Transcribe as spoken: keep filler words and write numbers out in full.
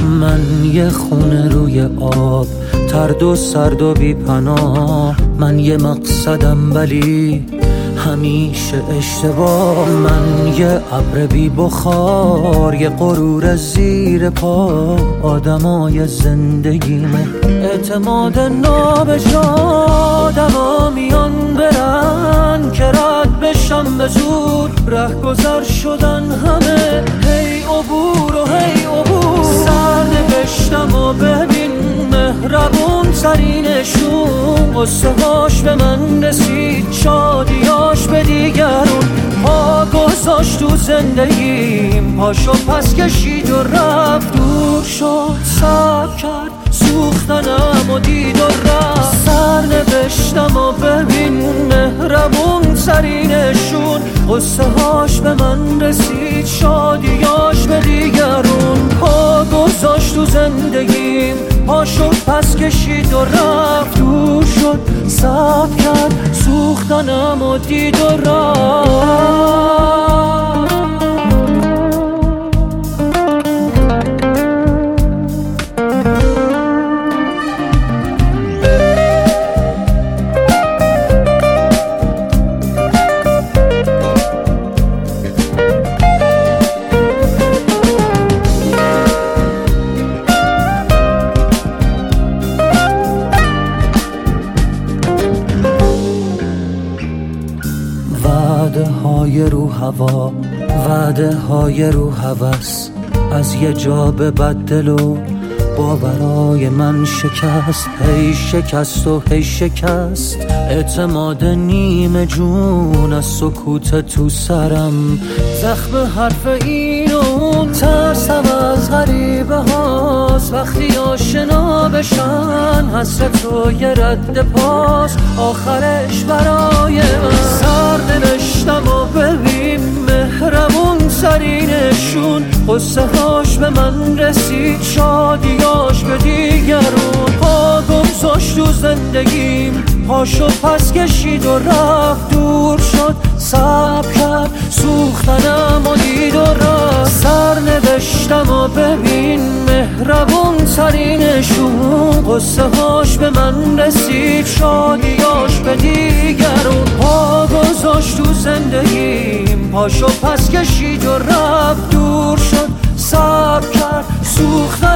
من یه خونه روی آب، ترد و سرد و بی پناه. من یه مقصدم ولی همیشه اشتباه. من یه ابر بی بخار، یه غرور زیر پا. آدمای زندگیمه اعتماد نابجا. آدما میان برن که رد بشم به زور، ره گذر شدن همه. هی عبور و هی عبور، سرنوشتم و ببین مهربون ترینشون. قصه هاش به من رسید، شادیاش به دیگرون. پا گذاشت تو زندگیم، پاشو پس کشید و رفت. دور شد صبر کرد، سوختنم و دید و رفت. سرنوشتم و ببین مهربون ترینشون. قصه هاش به من رسید، شادیاش به دیگرون. پا گذاشت تو زندگیم، پاشو پس کشید و رفت. دور شد صبر کرد، سوختنم و دید و رفت. وعده های رو هوا، وعده های رو هوس. از یه جا به بدل و باورای من شکست. هی شکست و هی شکست، اعتماد نیمه جون. از سکوت تو سرم زخم حرف این و اون. ترسم از غریبه هاست وقتی آشنا بشن. حسرت و یه رد پاس آخرش برای من. سرنوشتم و ببین مهربون ترینشون. قصه هاش به من رسید، شادیاش به دیگرون. پا گذاشت تو زندگیم، پاشو پس کشید و رفت. دور شد صبر کرد، سوختنم و دید و رفت. سرنوشتم و ببین مهربون ترینشون. قصه هاش به من رسید، شادیاش به دیگرون. پا گذاشت تو زندگیم، پاشو پس کشید و رفت. دور شد صبر کرد، سوختنم